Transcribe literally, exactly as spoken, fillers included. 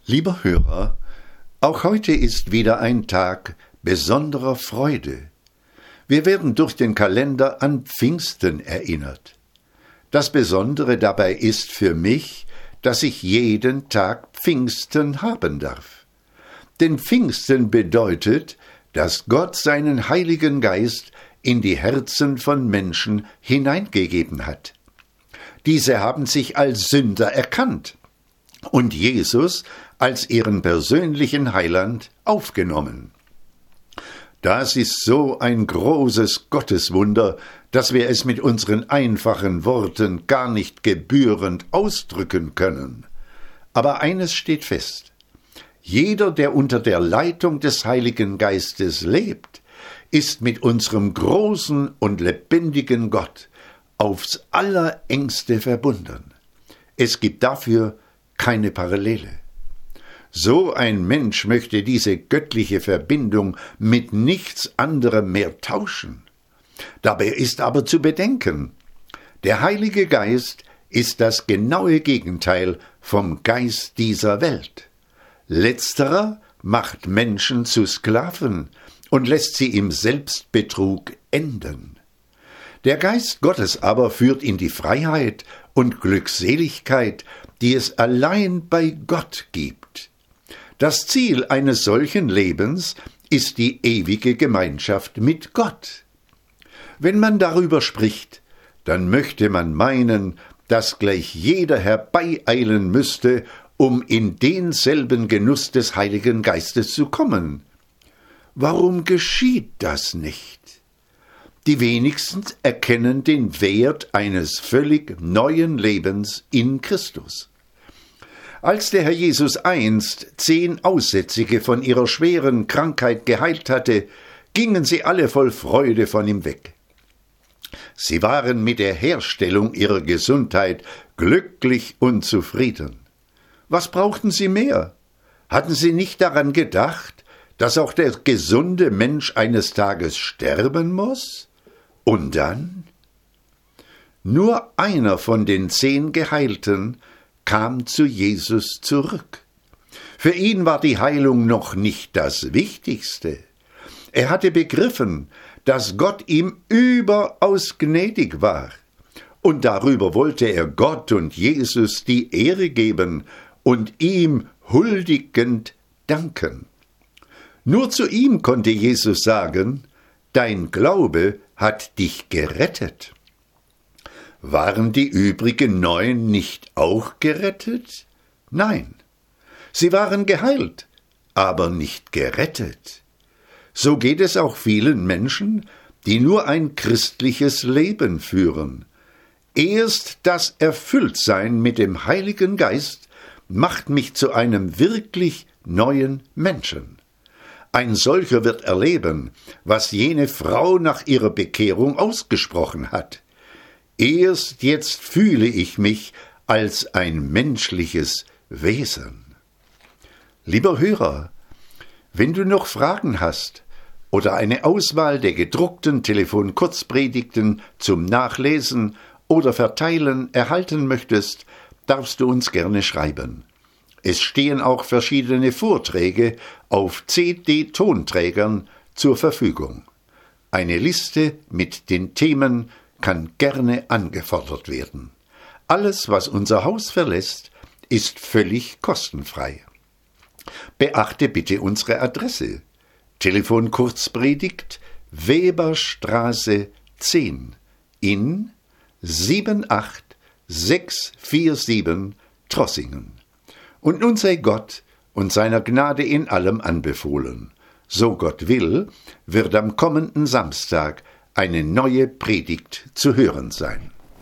Lieber Hörer, auch heute ist wieder ein Tag besonderer Freude. Wir werden durch den Kalender an Pfingsten erinnert. Das Besondere dabei ist für mich, dass ich jeden Tag Pfingsten haben darf. Denn Pfingsten bedeutet, dass Gott seinen Heiligen Geist in die Herzen von Menschen hineingegeben hat. Diese haben sich als Sünder erkannt und Jesus als ihren persönlichen Heiland aufgenommen. Das ist so ein großes Gotteswunder, dass wir es mit unseren einfachen Worten gar nicht gebührend ausdrücken können. Aber eines steht fest: Jeder, der unter der Leitung des Heiligen Geistes lebt, ist mit unserem großen und lebendigen Gott aufs allerengste verbunden. Es gibt dafür keine Parallele. So ein Mensch möchte diese göttliche Verbindung mit nichts anderem mehr tauschen. Dabei ist aber zu bedenken, der Heilige Geist ist das genaue Gegenteil vom Geist dieser Welt. Letzterer macht Menschen zu Sklaven und lässt sie im Selbstbetrug enden. Der Geist Gottes aber führt in die Freiheit und Glückseligkeit, die es allein bei Gott gibt. Das Ziel eines solchen Lebens ist die ewige Gemeinschaft mit Gott. Wenn man darüber spricht, dann möchte man meinen, dass gleich jeder herbeieilen müsste, um in denselben Genuss des Heiligen Geistes zu kommen. Warum geschieht das nicht? Die wenigsten erkennen den Wert eines völlig neuen Lebens in Christus. Als der Herr Jesus einst zehn Aussätzige von ihrer schweren Krankheit geheilt hatte, gingen sie alle voll Freude von ihm weg. Sie waren mit der Herstellung ihrer Gesundheit glücklich und zufrieden. Was brauchten sie mehr? Hatten sie nicht daran gedacht, dass auch der gesunde Mensch eines Tages sterben muss? Und dann? Nur einer von den zehn Geheilten kam zu Jesus zurück. Für ihn war die Heilung noch nicht das Wichtigste. Er hatte begriffen, dass Gott ihm überaus gnädig war. Und darüber wollte er Gott und Jesus die Ehre geben und ihm huldigend danken. Nur zu ihm konnte Jesus sagen: Dein Glaube hat dich gerettet. Waren die übrigen neun nicht auch gerettet? Nein, sie waren geheilt, aber nicht gerettet. So geht es auch vielen Menschen, die nur ein christliches Leben führen. Erst das Erfülltsein mit dem Heiligen Geist macht mich zu einem wirklich neuen Menschen. Ein solcher wird erleben, was jene Frau nach ihrer Bekehrung ausgesprochen hat. Erst jetzt fühle ich mich als ein menschliches Wesen. Lieber Hörer, wenn du noch Fragen hast oder eine Auswahl der gedruckten Telefon-Kurzpredigten zum Nachlesen oder Verteilen erhalten möchtest, darfst du uns gerne schreiben. Es stehen auch verschiedene Vorträge auf C D-Tonträgern zur Verfügung. Eine Liste mit den Themen kann gerne angefordert werden. Alles, was unser Haus verlässt, ist völlig kostenfrei. Beachte bitte unsere Adresse: Telefon-Kurzpredigt, Weberstraße zehn in sieben acht sechs vier sieben Trossingen. Und nun sei Gott und seiner Gnade in allem anbefohlen. So Gott will, wird am kommenden Samstag eine neue Predigt zu hören sein.